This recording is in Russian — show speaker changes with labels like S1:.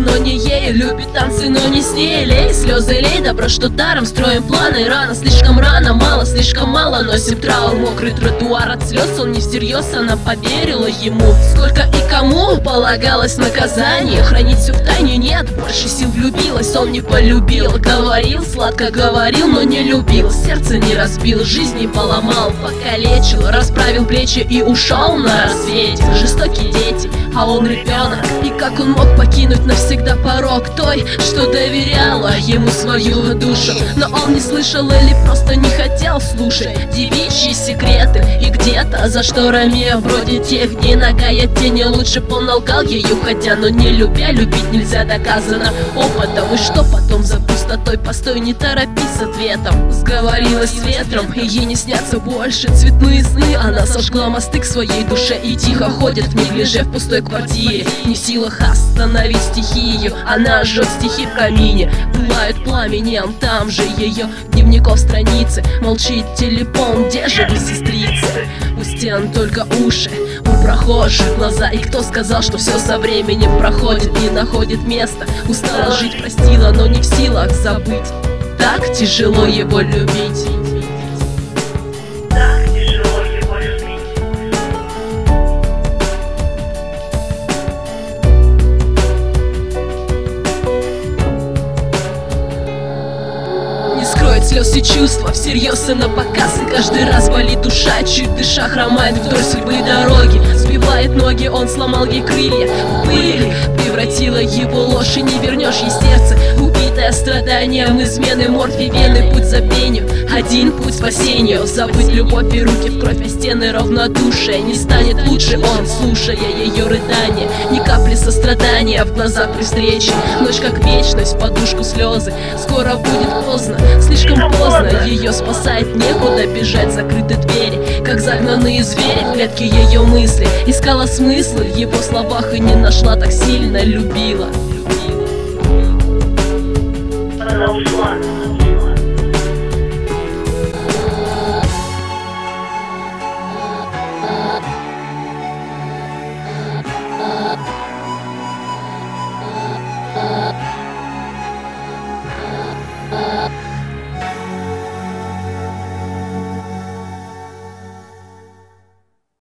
S1: но не ей. Любит танцы, но не с ней. Лей, слезы лей, добро, что даром. Строим планы рано, слишком рано. Мало, слишком мало, носим траур. Мокрый тротуар от слез, он не всерьез, она поверила ему. Сколько и кому полагалось наказание. Хранить все в тайне нет, больше сил влюбилась. Он не полюбил, говорил, сладко говорил, но не любил. Сердце не разбил, жизнь не поломал, покалечил. Расправил плечи и ушел на рассвете. Жестокие дети, а он ребенок. И как он мог покинуть навсегда порог той, что доверяла ему свою душу? Но он не слышал или просто не хотел слушать девичьи секреты. И где-то за шторами, вроде тех дней, нагая тени, лучше б он лгал ей, уходя. Но не любя, любить нельзя, доказано опытом. И что потом за пустотой? Постой, не торопись с ответом. Сговорилась с ветром, и ей не снятся больше цветные сны. Она сожгла мосты к своей душе и тихо ходит в неглиже в пустой квартире. Не в силах остановить стихию, она жжет стихи в камине. Пылают пламенем, там же ее дневников страницы. Молчит телефон, где же вы, сестрицы? У стен только уши, у прохожих глаза. И кто сказал, что все со временем проходит, не находит места? Устала жить, простила, но не в силах забыть. Так тяжело его любить. Скроет слез и чувства всерьез и на показ. И каждый раз болит душа, чуть дыша хромает вдоль судьбы дороги. Сбивает ноги, он сломал ей крылья. В пыль превратила его ложь, и не вернешь ей сердце, убитое страданием измены, морфий, вены, путь забвению. Один путь спасению, забыть любовь и руки в кровь, а стены равнодушия. Не станет лучше он, слушая ее рыдания. Ни капли сострадания в глазах при встрече. Ночь как вечность, в подушку слезы. Скоро будет поздно, слишком поздно. Ее спасает некуда бежать, закрыты двери, как загнанные звери в клетке ее мысли. Искала смысл в его словах и не нашла, так сильно любила.
S2: Она ушла.